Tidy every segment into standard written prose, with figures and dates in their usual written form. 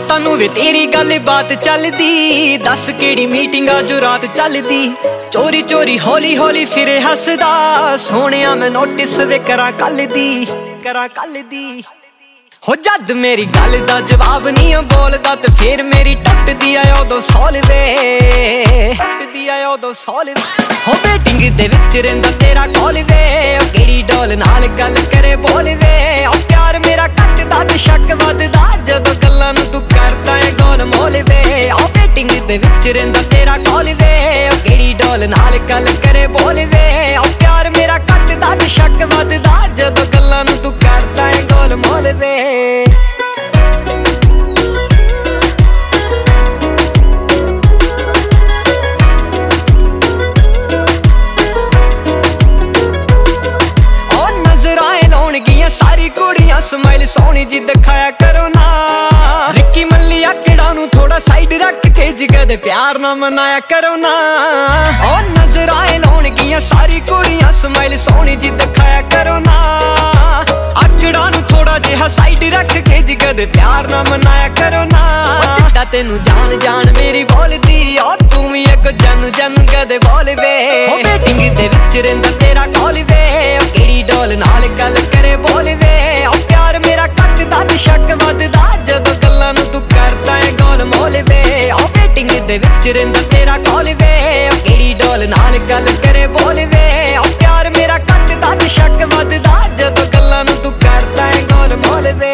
तानू वे तेरी गल बात चलदी, दस केड़ी मीटिंग जो रात चलदी। चोरी चोरी हौली हौली फिरे हसदा, सोहणिया मैं नोटिस वे करा कल दी। हो जद मेरी गल दा जवाब नहीं बोलदा, ते फिर मेरी टुटदी आ उदों सौल वे। हो वेटिंग दे विच रहिंदा तेरा कॉल वे, ओ केड़ी डोल नाल गल करे बोल वे। ओ प्यार मेरा घटदा ते शक वधदा, जदों गल्लां नूं तू करदा है गोल मोल वे। ओ वेटिंग दे विच रहिंदा तेरा कॉल वे, ओ केड़ी डोल नाल गल करे बोल वे। ओ प्यार मेरा घटदा ते शक वधदा, जदों गल्लां नूं तू करदा है गोल मोल वे। सारी कुड़ियां स्माइल सोहनी जी दिखाया करो ना, रिक्की मल्ली आकड़ा नू थोड़ा साइड रख के जिगर दे प्यार ना मनाया करो ना। ओ नजर आए लौनगियां सारी कुड़ियां स्माइल सोहनी जी दिखाया करो ना, आकड़ा नू थोड़ा जिहा साइड रख के जिगर दे प्यार ना मनाया करो ना। जिद्दां तेनू जान जान मेरी बोलदी, ओ तू भी अगो जन जन कदे बोल वे। ओ वेटिंग दे विच रहिंदा तेरा कॉल वे, ओ केड़ी डोल नाल गल करे बोल वे। ओ प्यार मेरा घटदा ते शक वधदा, जदों गल्लां नूं तू करदा है गोल मोल वे। ओ वेटिंग दे विच रहिंदा तेरा कॉल वे, ओ केड़ी डोल नाल गल करे बोल वे। ओ प्यार मेरा घटदा ते शक वधदा, जदों गल्लां नूं तू करदा है गोल मोल वे।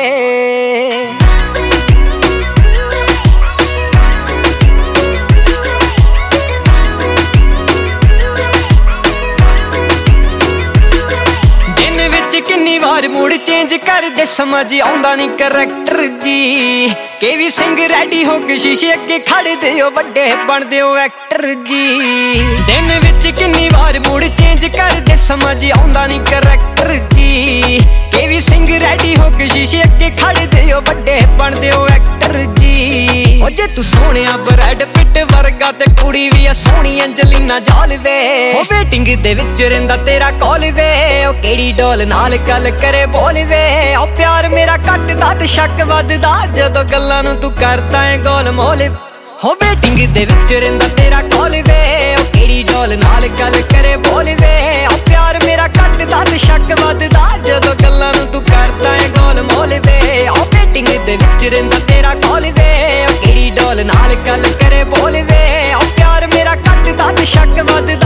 किन्नी बार मूड चेंज कर दे, समझ आउंदा नहीं करैक्टर जी। केवी सिंह रेडी हो के शीशे अगे खड़े दे, ओ बड़े बनदे ओ एक्टर जी। दिन विच किन्नी बार मूड चेंज कर दे, समझ आउंदा नहीं करैक्टर जी। केवी सिंह रेडी हो के शीशे अगे खड़े दे, ओ बड़े बनदे ओ एक्टर जी। ओ जे तू सोहणिया ब्रैड पिट वर्गा, ते कुड़ी भी आ सोहणी अंजलिना जॉली वे। ओ वेटिंग दे विच रहिंदा तेरा कॉल वे, ओ केड़ी डोल नाल गल करे बोल वे। ओ प्यार मेरा घटदा ते शक वधदा, जदों गल्लां नूं तू करदा है गोल मोल। हो वेटिंग दे विच रहिंदा तेरा कॉल वे, ओ केड़ी डोल नाल गल करे बोल वे। ओ प्यार मेरा घटदा ते शक वधदा, जदों गल्लां नूं तू करदा है गोल मोल वे। ओ वेटिंग दे विच रहिंदा तेरा कॉल वे, ओ केड़ी डोल नाल गल करे बोल वे। ओ प्यार मेरा घटदा ते शक वधदा,